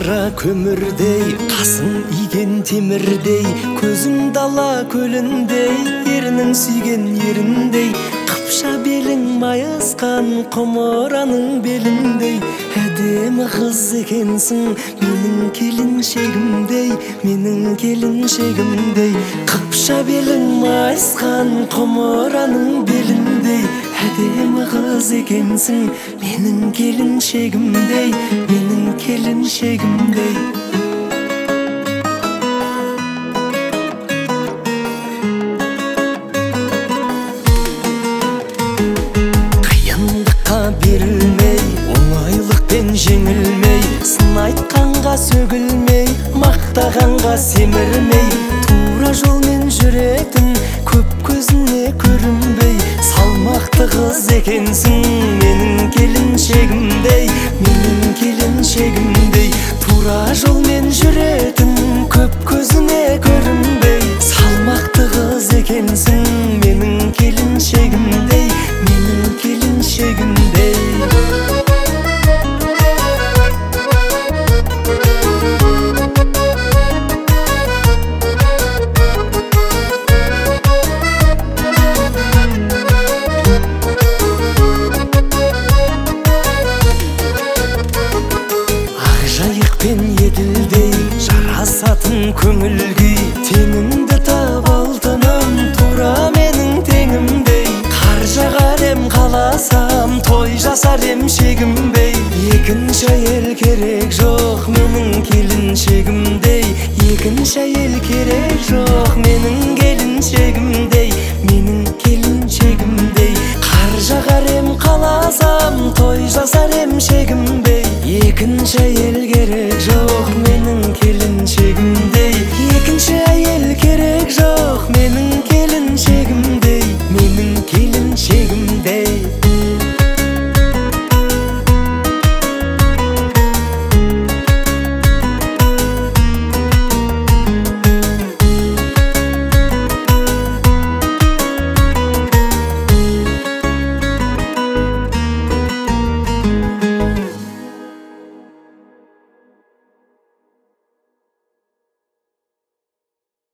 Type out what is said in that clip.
қара көмірдей, қасың иген темірдей, көзің дала көліндей, ерінің сүйген еріндей, қыпша белің майысқан құмыраның беліндей. Әдемі қыз екенсің, менің келіншегімдей, менің келіншегімдей. Қыпша белің майысқан құмыраның беліндей. Әдемі қыз екенсің, менің келіншегімдей, менің келіншегімдей. Қиындыққа берілмей, оңайлықпен жеңілмей, сын айтқанға сөгілмей, мақтағанға семірмей, тура жолмен жүретін көп көзіне көрінбей, салмақты қыз екенсің, менің келіншегімдей, менің келіншегімдей. Тура жолмен жүретін көп көзіне көрінбей, салмақты қыз екенсің, менің келіншегімдей, менің келіншегімдей. Жайықпен еділдей жарасатын көңіл күй, теңіңді таба алтыным, тура менің теңімдей. Қар жағар ем қаласам, той жасар ем шегінбей. Екінші әйел керек жоқ менің келіншегімдей, екінші әйел керек жоқ менің келіншегімдей, менің келіншегімдей. Қар жағар ем қаласам, той жасар ем шегінбей. Екінші әйел керек жоқ